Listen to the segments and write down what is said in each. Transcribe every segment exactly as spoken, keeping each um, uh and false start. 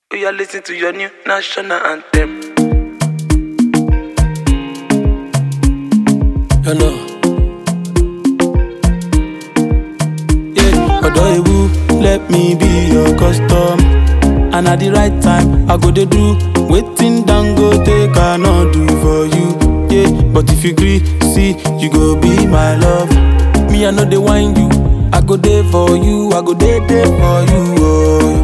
We are listening to your new national anthem. You know. Yeah, Odoyewu, let me be your custom. And at the right time, I go dey do wetin Dangote cannot do for you. Yeah, but if you agree, see, you go be my love. Me, I know they whine you. I go there for you. I go there there for you. Oh.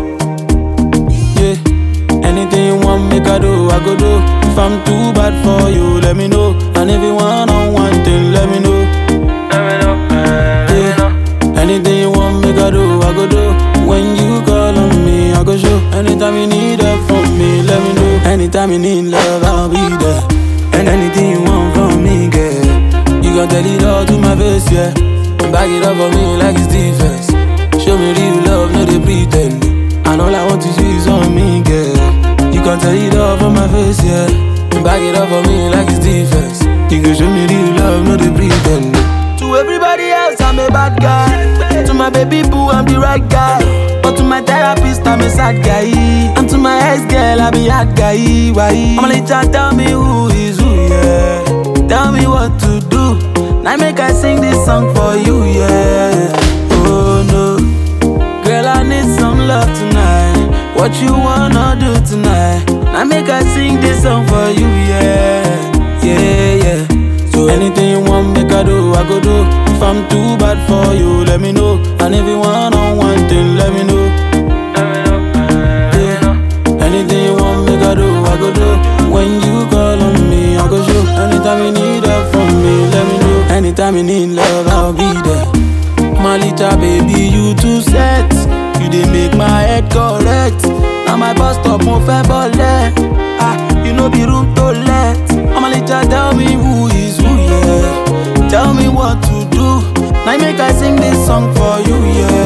Yeah, anything you want, make I do. I go do. If I'm too bad for you, let me know. And if you want on one thing, let me know. Let me know. Uh, Yeah, let me know. anything you want, make I do. I go do. When you call on me, I go show. Anytime you need help from me, let me know. Anytime you need love, I'll be there. And anything you want from me, girl, you gon' tell it all to my face, yeah. Back it up for me like it's defense. Show me real love, no they pretend. And all I want to see is on me, girl. You gon' tell it all for my face, yeah. Back it up for me like it's defense. You can show me real love, no they pretend. To everybody else, I'm a bad guy. To my baby boo, I'm the right guy. But to my therapist, I'm a sad guy. And to my ex-girl, I be hard guy. Why? I'ma let you tell me who is who, yeah. Tell me what to do. Now make I sing this song for you, yeah. Oh no, girl, I need some love tonight. What you wanna do tonight? Now make I sing this song for you, yeah. Yeah, yeah. So anything you want, make I do, I go do. If I'm too bad for you, let me know. And if you want on one thing, let me know. Let me know. Uh, let me know. Anything you want, make I do, I go do. When you call on me, I go show. Anytime you need help from me, let me know. Anytime you need love, I'll be there. My little baby, you too set. You dey make my head correct. Now my bus stop, mo fe bole. Ah, you know be room to let. I'ma let you tell me who is who, yeah. Tell me what to do. Now make I sing this song for you,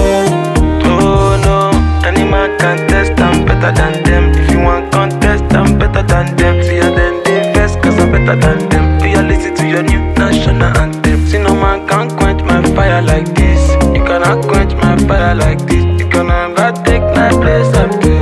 yeah. Oh no, any man can test, I'm better than them. If you want contest, I'm better than them. See how then they first, cause I'm better than them. We are listening to your new national anthem. See no man can quench my fire like this. You cannot quench my fire like this. You can never take my place up there.